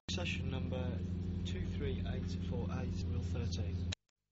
Session number 23848, Rule 13.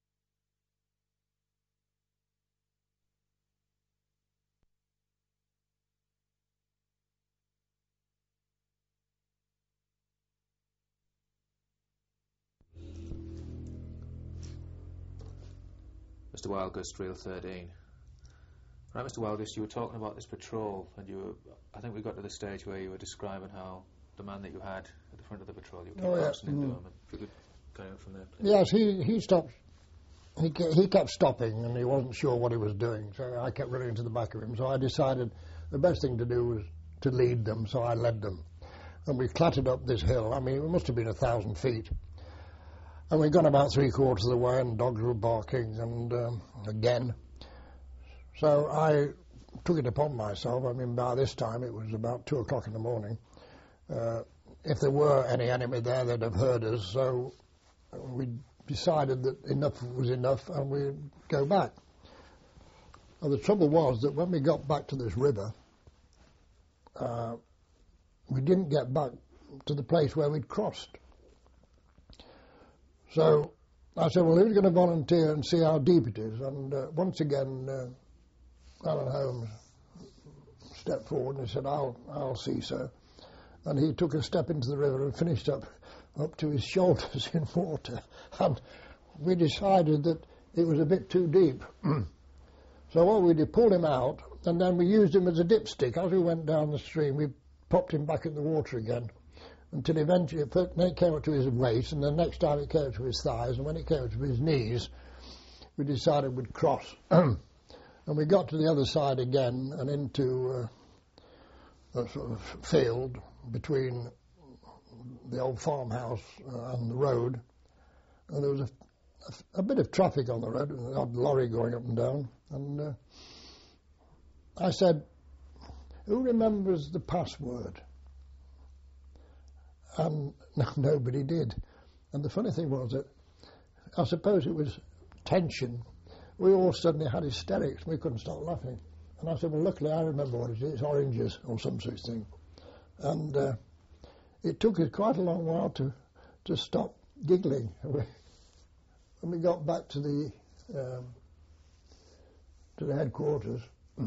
Mr. Wildgust, Reel 13. Right, Mr. Wildgust, you were talking about this patrol, and I think we got to the stage where you were describing how the man that you had at the front of the patrol, you kept crossing into him, and if you could carry on from there, please. Yes, he stopped. He kept stopping, and he wasn't sure what he was doing, so I kept running to the back of him. So I decided the best thing to do was to lead them, so I led them. And we clattered up this hill. I mean, it must have been 1,000 feet. And we'd gone about 3/4 of the way, and dogs were barking, and again. So I took it upon myself. I mean, by this time it was about 2 o'clock in the morning. If there were any enemy there, they'd have heard us. So we decided that enough was enough, and we'd go back. Now, the trouble was that when we got back to this river, we didn't get back to the place where we'd crossed. So I said, well, who's going to volunteer and see how deep it is? And once again, Alan Holmes stepped forward and he said, I'll see, sir. And he took a step into the river and finished up to his shoulders in water. And we decided that it was a bit too deep. So what we did, pulled him out, and then we used him as a dipstick. As we went down the stream, we popped him back in the water again, until eventually it came up to his waist, and the next time it came up to his thighs, and when it came up to his knees, we decided we'd cross. And we got to the other side again and into a sort of field between the old farmhouse and the road. And there was a bit of traffic on the road, an odd lorry going up and down. And I said, who remembers the password? And nobody did. And the funny thing was that I suppose it was tension. We all suddenly had hysterics. We couldn't stop laughing. And I said, well, luckily I remember what it is. It's oranges or some such thing. And it took us quite a long while to stop giggling. When we got back to the headquarters,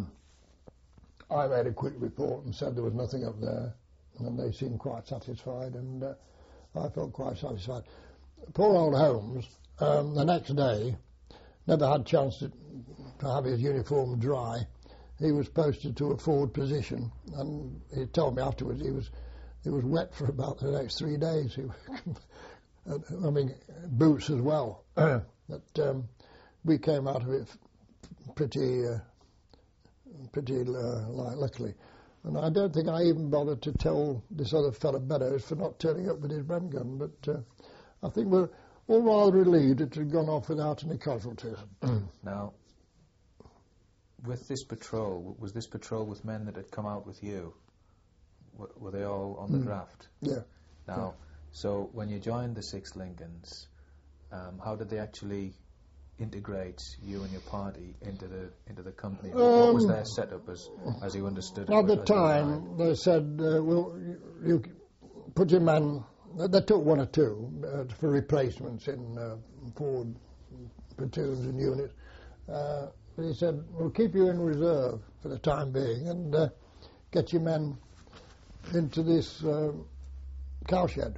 I made a quick report and said there was nothing up there. And they seemed quite satisfied, and I felt quite satisfied. Poor old Holmes, the next day, never had a chance to have his uniform dry. He was posted to a forward position, and he told me afterwards he was wet for about the next 3 days. I mean, boots as well. But we came out of it pretty luckily. And I don't think I even bothered to tell this other fellow Beddoes for not turning up with his Bren gun, but I think we're all rather relieved it had gone off without any casualties. Now, with this patrol, was this patrol with men that had come out with you? Were they all on the draft? Yeah. Now, so when you joined the 6th Lincolns, how did they actually integrate you and your party into the company? What was their setup as you understood it? At the time, they said, well, you put your men... They took 1 or 2 for replacements in forward platoons and units. But he said, we'll keep you in reserve for the time being and get your men into this cowshed.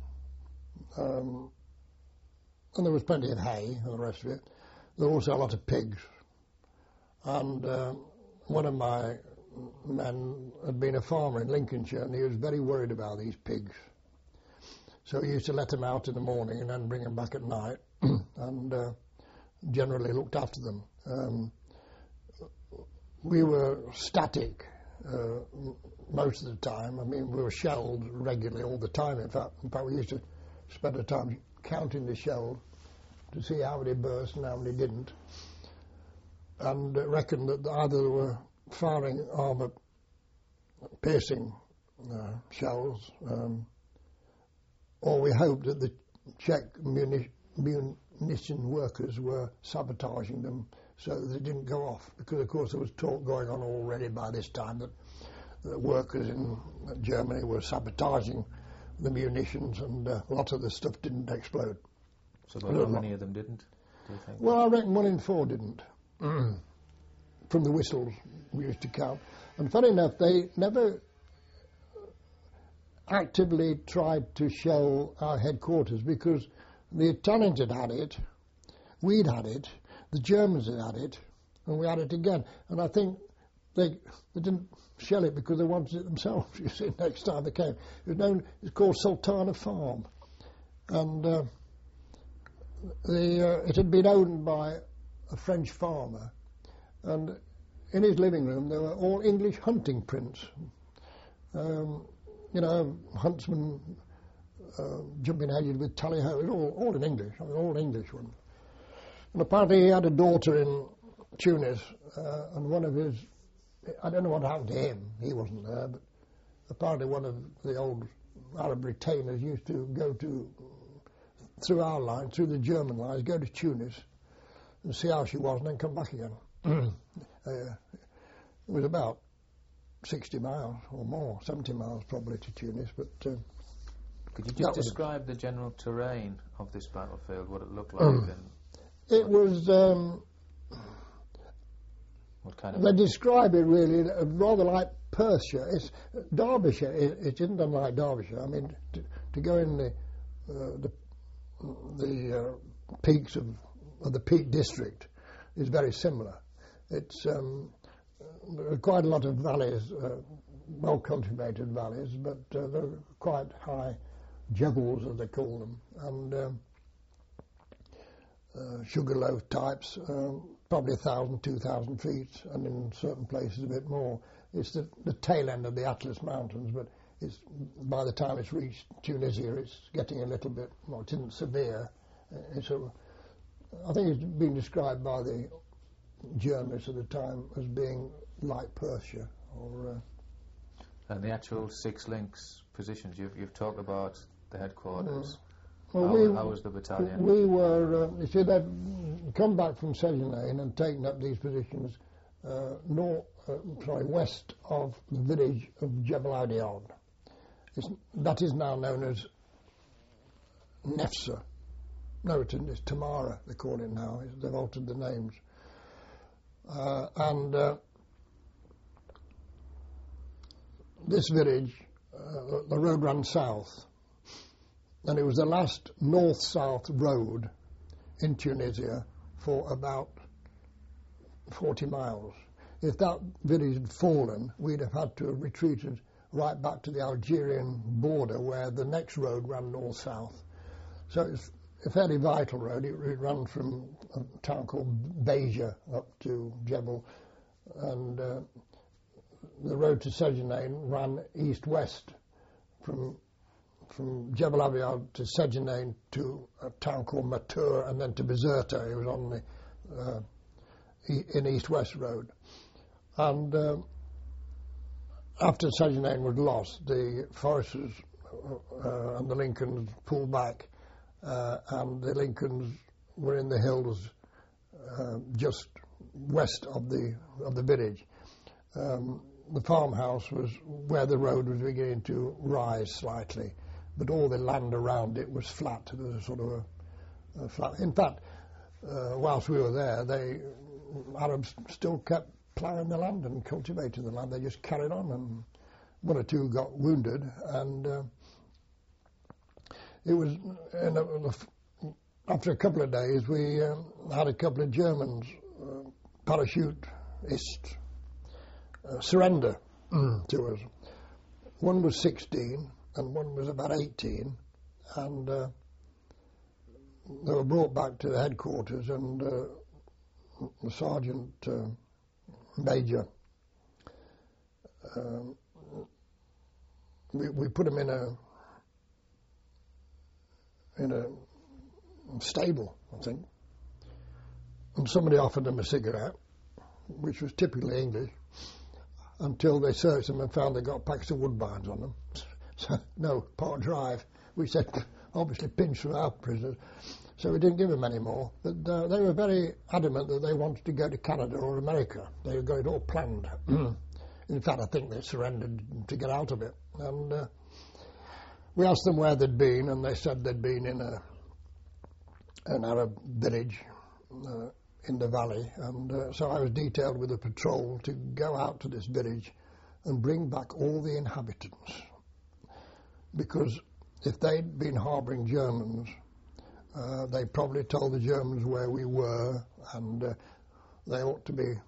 And there was plenty of hay and the rest of it. There were also a lot of pigs. And one of my men had been a farmer in Lincolnshire, and he was very worried about these pigs. So he used to let them out in the morning and then bring them back at night, and generally looked after them. We were static most of the time. I mean, we were shelled regularly all the time. In fact, we used to spend the time counting the shells to see how many burst and how many didn't, and reckoned that either there were firing armour piercing shells, or we hoped that the Czech munition workers were sabotaging them so that they didn't go off, because of course there was talk going on already by this time that the workers in Germany were sabotaging the munitions, and a lot of the stuff didn't explode. So about how many of them didn't, do you think? Well, I reckon 1 in 4 didn't. From the whistles we used to count. And funny enough, they never actively tried to shell our headquarters, because the Italians had had it, we'd had it, the Germans had had it, and we had it again. And I think they didn't shell it because they wanted it themselves, you see, next time they came. It's called Sultana Farm. And it had been owned by a French farmer, and in his living room there were all English hunting prints. Huntsmen jumping hedges with tally-ho, all in English, all English ones. And apparently he had a daughter in Tunis, and one of his, I don't know what happened to him, he wasn't there, but apparently one of the old Arab retainers used to go through our line, through the German lines, go to Tunis and see how she was and then come back again. It was about 60 miles or more, 70 miles probably to Tunis, but... Could you just describe the general terrain of this battlefield, what it looked like? It was... what kind of... They describe it really rather like Persia. It's Derbyshire. It isn't unlike Derbyshire. I mean, to go in the peaks of the Peak District is very similar. It's quite a lot of valleys, well-cultivated valleys, but they're quite high jebels, as they call them, and sugarloaf types, probably 1,000, 2,000 feet, and in certain places a bit more. It's the tail end of the Atlas Mountains, but by the time it's reached Tunisia, it's getting a little bit, well, it isn't severe. I think it's been described by the journalists at the time as being like Persia. And the actual 6 links positions, you've talked about the headquarters. Well, how was the battalion? We were, you see, they'd come back from Sejonain and taken up these positions west of the village of Jebel Adiad. That is now known as Nefsa. No, it's Tamara, they call it now. They've altered the names. This village, the road ran south, and it was the last north-south road in Tunisia for about 40 miles. If that village had fallen, we'd have had to have retreated right back to the Algerian border, where the next road ran north-south. So it's a fairly vital road. It ran from a town called Beja up to Jebel, and the road to Sejonain ran east-west from Jebel Aviad to Sejonain to a town called Matur, and then to Bizerta. It was on an east-west road. And after Sejonain was lost, the foresters and the Lincolns pulled back, and the Lincolns were in the hills just west of the village. The farmhouse was where the road was beginning to rise slightly, but all the land around it was flat. It was a sort of a flat. In fact, whilst we were there, Arabs still kept ploughing the land and cultivating the land. They just carried on, and 1 or 2 got wounded, and it was after a couple of days we had a couple of Germans parachutists surrender to us. One was 16 and one was about 18, and they were brought back to the headquarters, and the sergeant major, we put him in a stable, I think, and somebody offered him a cigarette, which was typically English, until they searched them and found they got packs of Woodbines on them. So, no, Park Drive. We said, obviously pinched from our prisoners, so we didn't give them any more. But they were very adamant that they wanted to go to Canada or America. They were going all planned. In fact, I think they surrendered to get out of it. And we asked them where they'd been, and they said they'd been in an Arab village in the valley, and so I was detailed with a patrol to go out to this village and bring back all the inhabitants, because if they'd been harbouring Germans, they probably told the Germans where we were, and they ought to be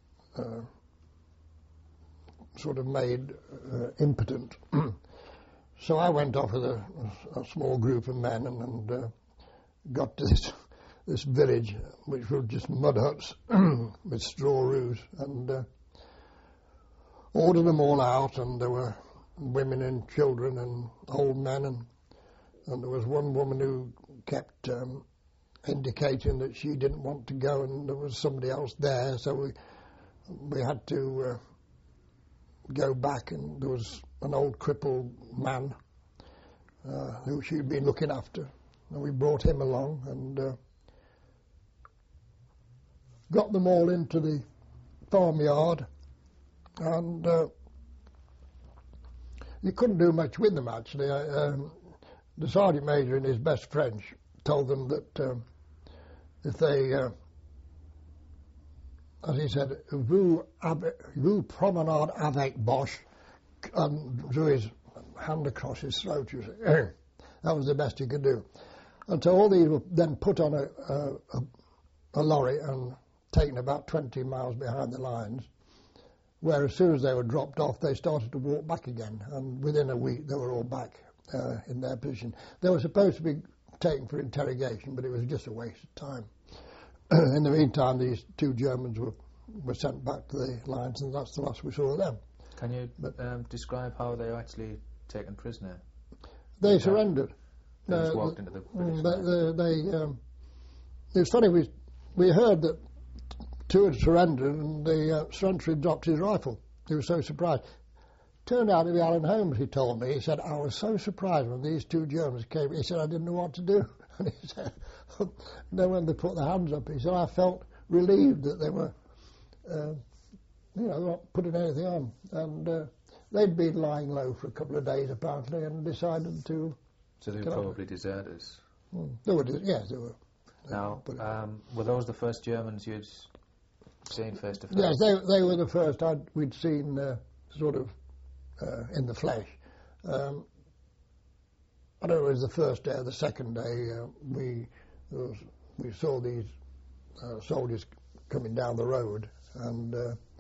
sort of made impotent. So I went off with a small group of men and got to this village, which were just mud huts with straw roofs, and ordered them all out, and there were women and children and old men, and there was one woman who kept indicating that she didn't want to go, and there was somebody else there, so we had to go back, and there was an old crippled man who she'd been looking after, and we brought him along and got them all into the farmyard, and you couldn't do much with them, actually. The sergeant major, in his best French, told them that if they, as he said, vous promenade avec Boche, and drew his hand across his throat, you see. That was the best he could do. And so all these were then put on a lorry and taken about 20 miles behind the lines, where as soon as they were dropped off, they started to walk back again, and within a week they were all back in their position. They were supposed to be taken for interrogation, but it was just a waste of time. In the meantime, these two Germans were sent back to the lines, and that's the last we saw of them. Can you describe how they were actually taken prisoner? They surrendered. They just walked into the British it was funny, we heard that two had surrendered, and the surrenderer dropped his rifle. He was so surprised. Turned out to be Alan Holmes, he told me. He said, I was so surprised when these two Germans came. He said, I didn't know what to do. And he said, then when they put their hands up, he said, I felt relieved that they were, not putting anything on. And they'd been lying low for a couple of days, apparently, and decided to... So they were probably deserters? They were, yes, they were. Now, were those the first Germans you'd seen face to face? Yes, they were the first we'd seen sort of in the flesh. I don't know if it was the first day or the second day, we saw these soldiers coming down the road, and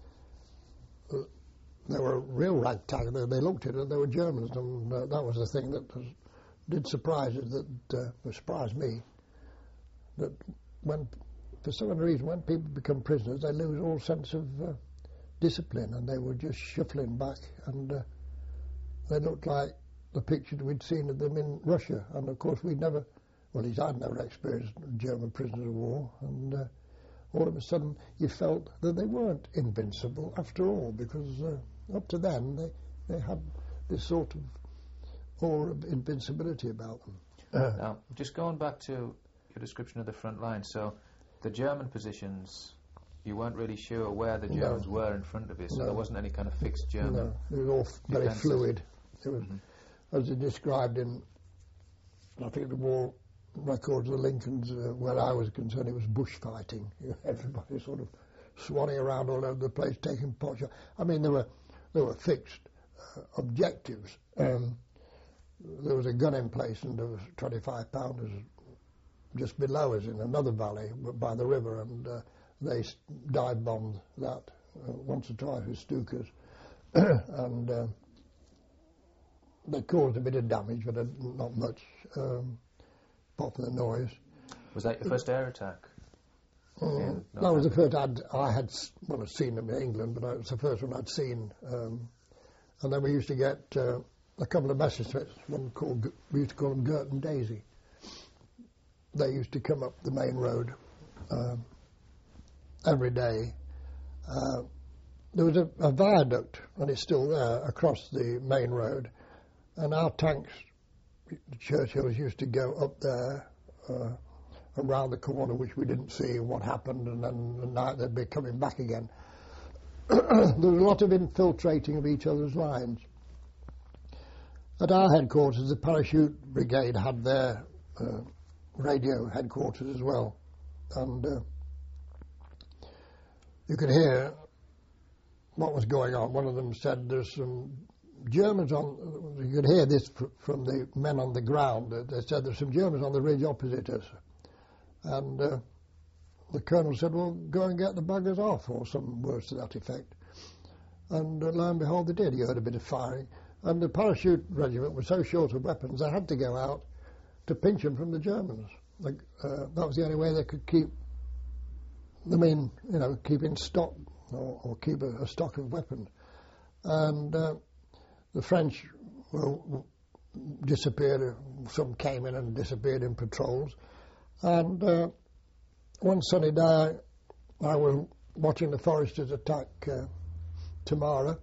they were real ragtag. They looked at it, they were Germans, and that was the thing that did surprise us, that surprised me, that when, for some reason, when people become prisoners, they lose all sense of discipline, and they were just shuffling back, and they looked like the pictures we'd seen of them in Russia. And of course we'd never, well, at least I'd never experienced German prisoners of war, and all of a sudden you felt that they weren't invincible after all, because up to then they had this sort of aura of invincibility about them. Now, just going back to your description of the front line, so the German positions, you weren't really sure where the Germans were in front of you, so there wasn't any kind of fixed German. No, it was all very fluid. It was, as it described in, I think, the war records of the Lincolns, where I was concerned, it was bush fighting. Everybody sort of swanning around all over the place, taking pot shots. I mean, there were fixed objectives. There was a gun in place, and there was 25 pounders just below us in another valley by the river, and they dive bombed that once or twice with Stukas, and they caused a bit of damage, but not much, apart from the noise. Was that your first air attack? That was the first I had seen them in England, but it was the first one I'd seen. And then we used to get a couple of Messerschmitts, we used to call them Gert and Daisy. They used to come up the main road every day. There was a viaduct, and it's still there, across the main road, and our tanks, the Churchills, used to go up there around the corner, which we didn't see what happened, and then at night they'd be coming back again. There was a lot of infiltrating of each other's lines. At our headquarters, the parachute brigade had their radio headquarters as well, and you could hear what was going on. One of them said there's some Germans on, you could hear this from the men on the ground. They said there's some Germans on the ridge opposite us. And the colonel said, well, go and get the buggers off, or some words to that effect. And lo and behold, they did. You heard a bit of firing. And the parachute regiment was so short of weapons, they had to go out to pinch them from the Germans. That was the only way they could keep them in, keep in stock, or keep a stock of weapons. And the French disappeared. Some came in and disappeared in patrols. And one sunny day, I was watching the Foresters attack Tamara,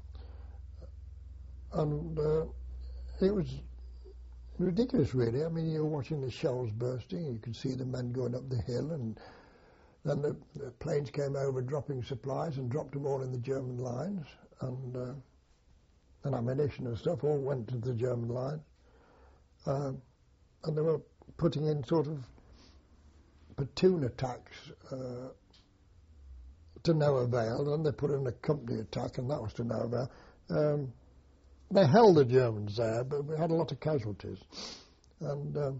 and it was ridiculous, really. I mean, you're watching the shells bursting, you could see the men going up the hill, and then the planes came over dropping supplies and dropped them all in the German lines, and ammunition and stuff all went to the German lines. And they were putting in sort of platoon attacks to no avail. Then they put in a company attack, and that was to no avail. They held the Germans there, but we had a lot of casualties. And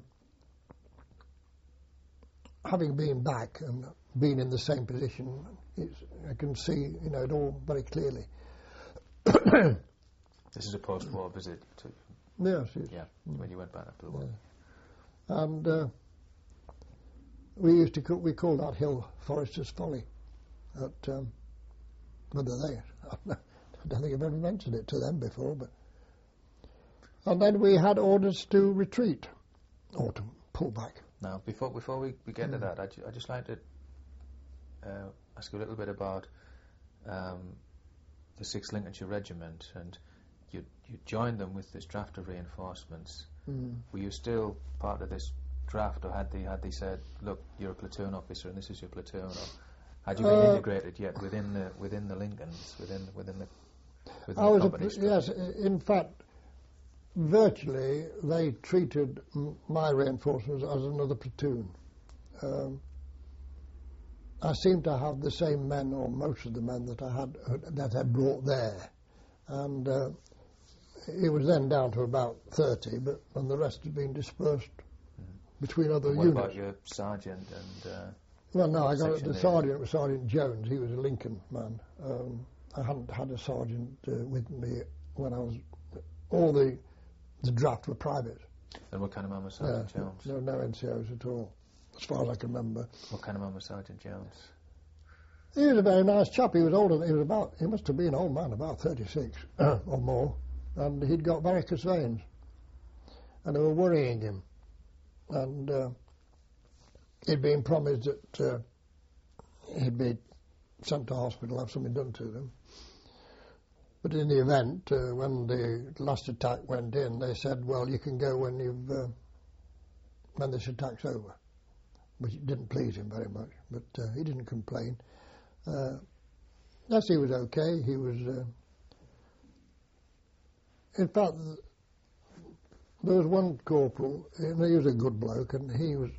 having been back and been in the same position, I can see, it all very clearly. This is a post-war visit to... Yes. Yeah, when you went back after the war. Yeah. And we called that hill Foresters Folly. Whether I don't think I've ever mentioned it to them before, but... And then we had orders to retreat, or to pull back. Now, before we get to that, I'd just like to ask you a little bit about the 6th Lincolnshire Regiment, and you joined them with this draft of reinforcements. Were you still part of this draft, or had they said, look, you're a platoon officer and this is your platoon, or had you been integrated yet within the Lincolns, within the company? Yes, in fact, virtually they treated my reinforcements as another platoon. I seemed to have the same men, or most of the men that I had brought there, and it was then down to about 30, and the rest had been dispersed between other units. What about your sergeant and? Well, no, I got the sergeant was Sergeant Jones. He was a Lincoln man. I hadn't had a sergeant with me when I was. All the draft were private. And what kind of man was Sergeant Jones? No NCOs at all, as far as I can remember. What kind of man was Sergeant Jones? He was a very nice chap. He was older. He must have been an old man, about 36 or more, and he'd got varicose veins, and they were worrying him, and he'd been promised that he'd be sent to hospital, have something done to them. But in the event, when the last attack went in, they said, well, you can go when this attack's over, which didn't please him very much, but he didn't complain. Yes, he was okay. He was, in fact, there was one corporal, and he was a good bloke, and he was,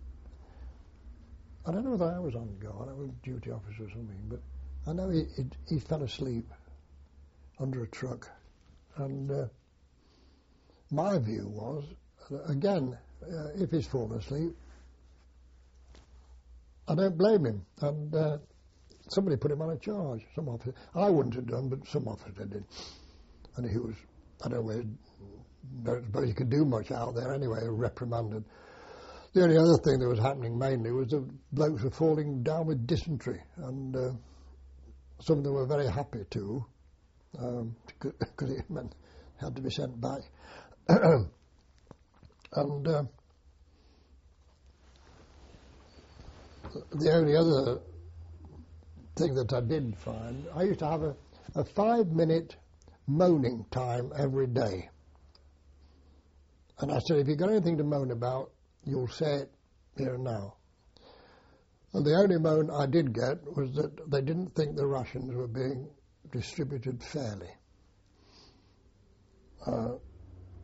I don't know whether I was on guard, I was a duty officer or something, but I know he fell asleep under a truck, and my view was, again, if he's fallen asleep, I don't blame him, and somebody put him on a charge, some officer. I wouldn't have done, but some officer did, and he was, I don't know, he could do much out there anyway, reprimanded. The only other thing that was happening mainly was the blokes were falling down with dysentery, and some of them were very happy too, because it meant they had to be sent back. And the only other thing that I did find, I used to have a 5-minute moaning time every day. And I said, if you've got anything to moan about, you'll say it here and now. And the only moan I did get was that they didn't think the rations were being distributed fairly.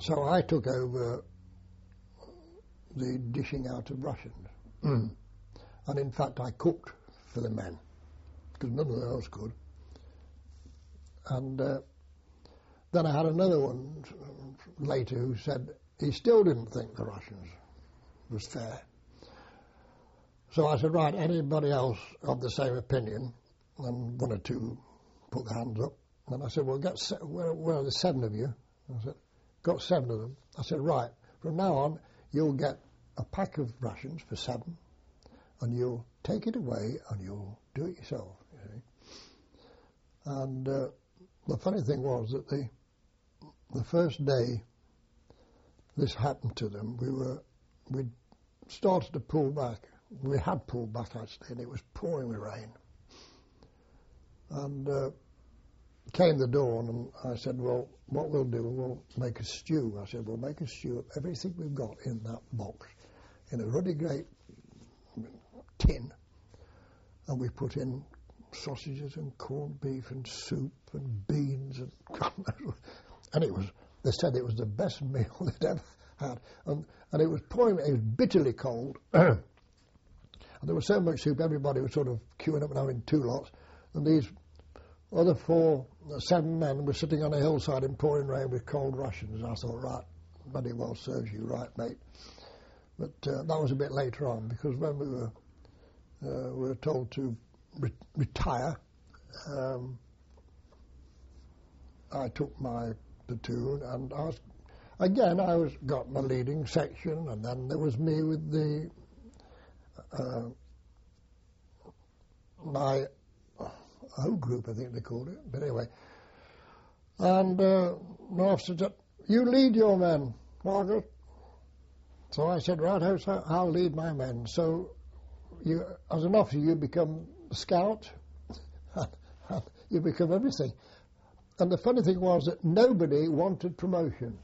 So I took over the dishing out of rations. And in fact I cooked for the men, because none of those could. And then I had another one later who said he still didn't think the rations was fair. So I said, right, anybody else of the same opinion? And one or two put their hands up. And I said, well, where are the 7 of you? I said, got 7 of them. I said, right, from now on, you'll get a pack of rations for 7, and you'll take it away and you'll do it yourself. You see? And the funny thing was that the first day this happened to them, we'd started to pull back. We had pulled back actually, and it was pouring with rain. And came the dawn, and I said, well, what we'll do, we'll make a stew. I said, we'll make a stew of everything we've got in that box, in a ruddy great tin, and we put in sausages and corned beef and soup and beans and and they said it was the best meal they'd ever had, and it was pouring, it was bitterly cold. And there was so much soup, everybody was sort of queuing up and having 2 lots, and these other 7 men were sitting on a hillside in pouring rain with cold rations. And I thought, right, bloody well serves you right, mate. But that was a bit later on, because when we were told to retire, I took my platoon, and I got my leading section, and then there was me with the my O group, I think they called it, but anyway. And my officer said, you lead your men, Margaret. So I said, right, I'll lead my men. So you, as an officer, you become a scout, and you become everything. And the funny thing was that nobody wanted promotion.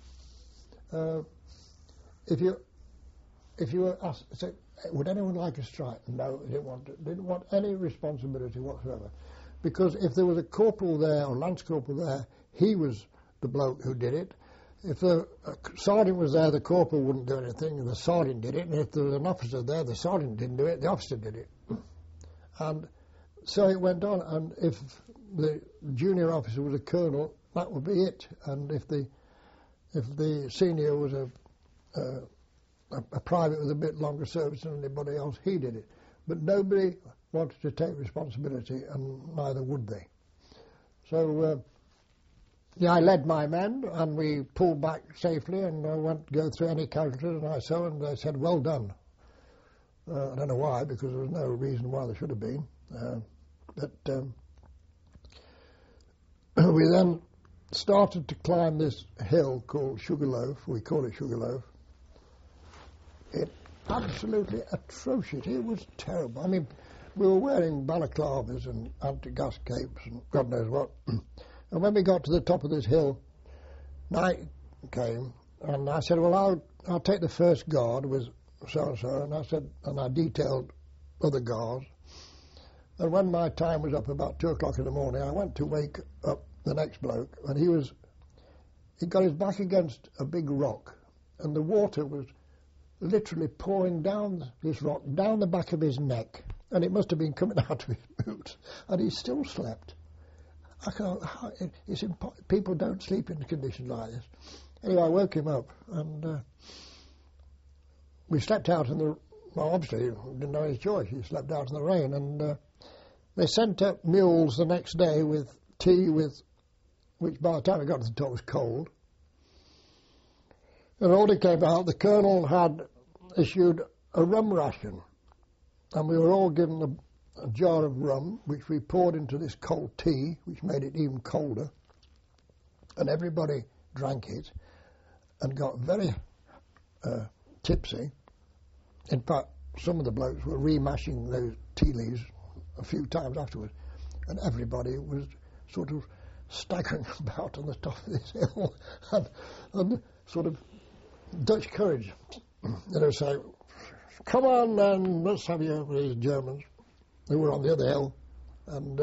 If you were asked, say, would anyone like a strike? No, they didn't want any responsibility whatsoever. Because if there was a corporal there, or lance corporal there, he was the bloke who did it. If the sergeant was there, the corporal wouldn't do anything, and the sergeant did it. And if there was an officer there, the sergeant didn't do it, the officer did it. And so it went on. And if the junior officer was a colonel, that would be it. And if the senior was a private with a bit longer service than anybody else, he did it. But nobody wanted to take responsibility, and neither would they. So, I led my men, and we pulled back safely, and I went to go through any casualties, and they said, well done. I don't know why, because there was no reason why there should have been. We then started to climb this hill called Sugarloaf. We call it Sugarloaf. It absolutely atrocious. It was terrible. I mean, we were wearing balaclavas and anti-gas capes and God knows what. And when we got to the top of this hill, night came, and I said, well, I'll take the first guard with so-and-so, and I detailed other guards. And when my time was up about 2 o'clock in the morning, I went to wake up the next bloke, and he got his back against a big rock, and the water was literally pouring down this rock, down the back of his neck, and it must have been coming out of his boots, and he still slept. People don't sleep in conditions like this. Anyway, I woke him up, and we slept out in the, well, obviously, he didn't know his choice. He slept out in the rain, and they sent up mules the next day with tea, which by the time we got to the top was cold. And all it came out, the colonel had issued a rum ration, and we were all given a jar of rum, which we poured into this cold tea, which made it even colder, and everybody drank it and got very tipsy. In fact, some of the blokes were remashing those tea leaves a few times afterwards, and everybody was sort of staggering about on the top of this hill and sort of Dutch courage. Say, come on, man, let's have you with these Germans who were on the other hill. And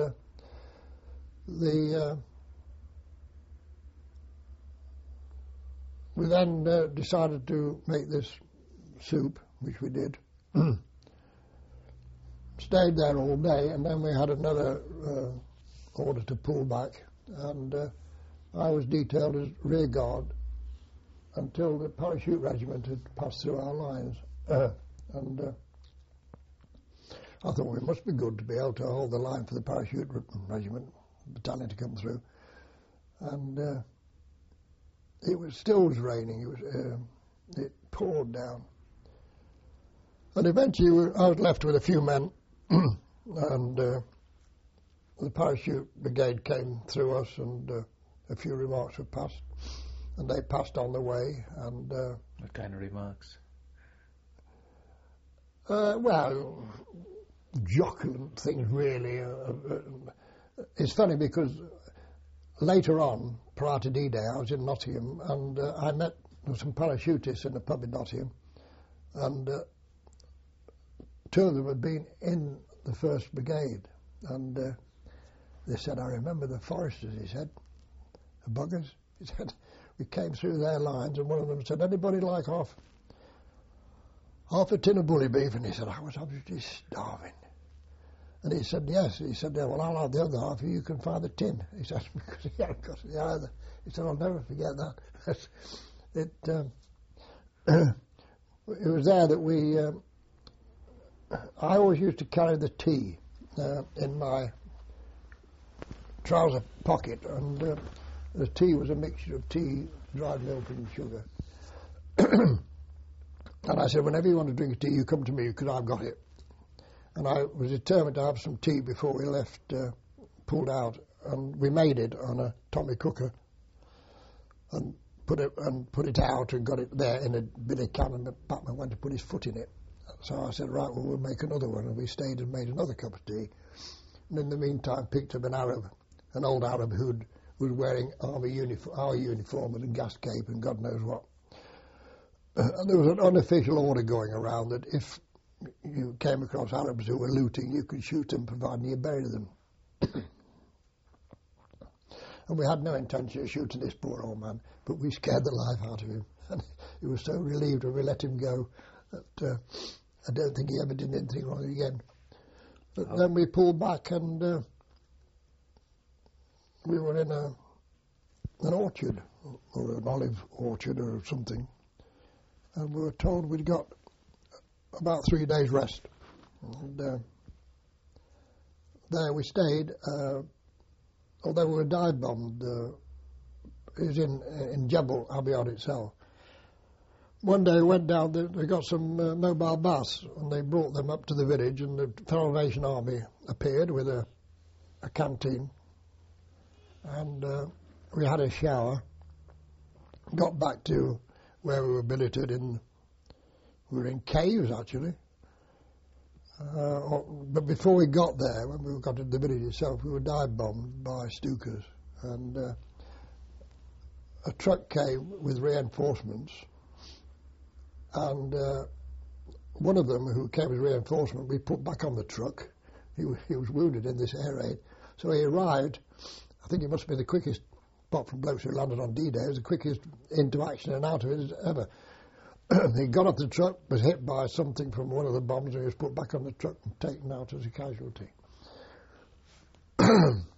we then decided to make this soup, which we did. Stayed there all day, and then we had another order to pull back, and I was detailed as rear guard until the parachute regiment had passed through our lines. And I thought, well, it must be good to be able to hold the line for the parachute regiment battalion to come through. And it still was raining. It poured down. And eventually I was left with a few men, and the parachute brigade came through us, and a few remarks were passed, and they passed on the way. And what kind of remarks? Well, joculant things, really. It's funny because later on, prior to D-Day, I was in Nottingham, and I met some parachutists in a pub in Nottingham, and two of them had been in the 1st Brigade, and they said, I remember the Foresters, he said, the buggers. He said, we came through their lines, and one of them said, anybody like half a tin of bully beef? And he said, I was obviously starving. And he said, yes. He said, yeah, well, I'll have the other half if you can find the tin. He said, because he hadn't got it either. He said, I'll never forget that. It was there that we... I always used to carry the tea in my trouser pocket, and the tea was a mixture of tea, dried milk and sugar. And I said, whenever you want to drink a tea, you come to me, because I've got it. And I was determined to have some tea before we left, pulled out, and we made it on a Tommy cooker, and put it out and got it there in a billy can, and the batman went to put his foot in it. So I said, right, well, we'll make another one, and we stayed and made another cup of tea. And in the meantime, picked up an old Arab who was wearing our uniform and a gas cape and God knows what. And there was an unofficial order going around that if you came across Arabs who were looting, you could shoot them, providing you buried them. And we had no intention of shooting this poor old man, but we scared the life out of him. And he was so relieved when we let him go that I don't think he ever did anything wrong again. But then we pulled back, and we were in an orchard, or an olive orchard or something, and we were told we'd got about 3 days rest. And there we stayed, although we were dive bombed. It was in Jebel Abiad itself. One day we went down, they got some mobile bus, and they brought them up to the village, and the Salvation Army appeared with a canteen, and we had a shower, got back to where we were billeted we were in caves actually, but before we got there, when we got to the village itself, we were dive bombed by Stukas, and a truck came with reinforcements. And one of them, who came as reinforcement, we put back on the truck. He was wounded in this air raid. So he arrived. I think he must be the quickest, apart from blokes who landed on D-Day, it was the quickest into action and out of it as ever. He got off the truck, was hit by something from one of the bombs, and he was put back on the truck and taken out as a casualty.